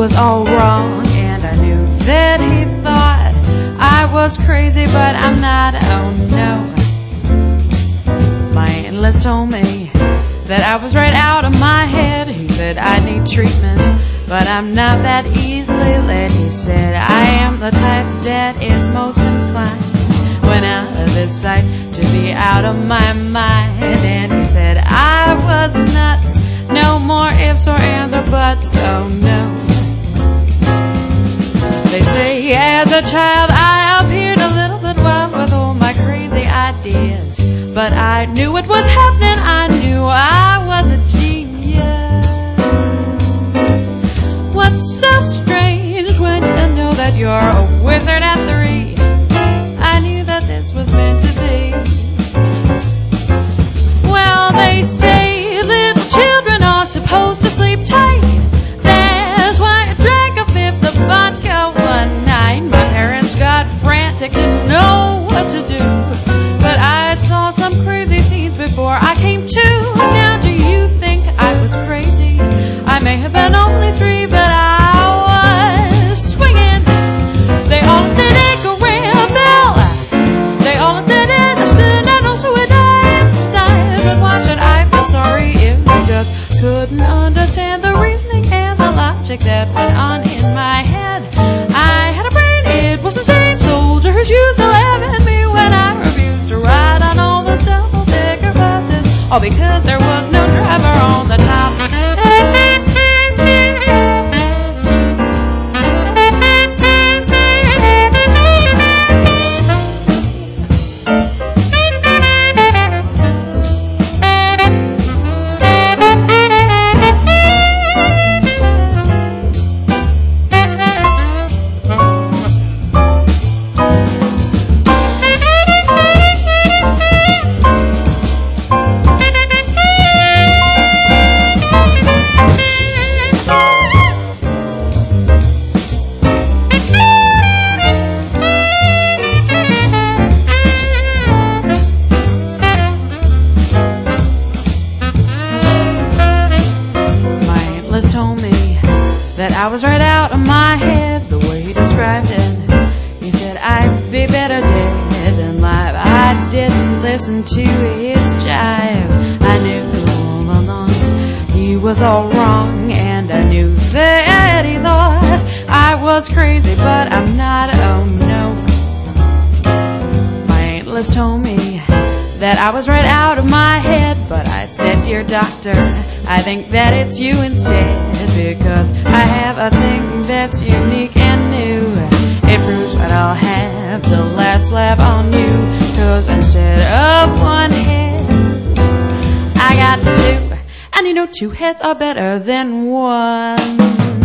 was all wrong, and I knew that he thought I was crazy, but I'm not, oh no. My analyst told me that I was right out of my head. He said I need treatment, but I'm not that easily led. He said I am the type that is most inclined, when out of his sight, to be out of my mind. And he said I was nuts, no more ifs or ands or buts, oh no. They say as a child I appeared a little bit wild with all my crazy ideas, but I knew what was happening, I knew I was a genius. What's so strange when you know that you're a wizard at 3? I knew that this was meant to be. Well, they say little children are supposed to sleep tight. That's why I drank a fifth of vodka one night. My parents got frantic, didn't know what to do, but I saw some crazy scenes before I came to. Now do you think I was crazy? I may have been only 3, but I was swinging. They all did it, go ring a bell. They all did it, listen, and also would Einstein. But why should I feel sorry if they just couldn't understand the reasoning and the logic that went on in my head? I had a brain, it was insane. Soldiers used to laugh at me when I refused to ride on all those double-decker buses, all because there was no driver on the top. Told me that I was right out of my head, the way he described it. He said I'd be better dead than live. I didn't listen to his jive. I knew all along he was all wrong, and I knew that he thought I was crazy, but I'm not, oh no. My analyst told me that I was right out of my head, but I said, dear doctor, I think that it's you instead, because I have a thing that's unique and new. It proves that I'll have the last laugh on you, 'cause instead of one head, I got 2, and you know 2 heads are better than one.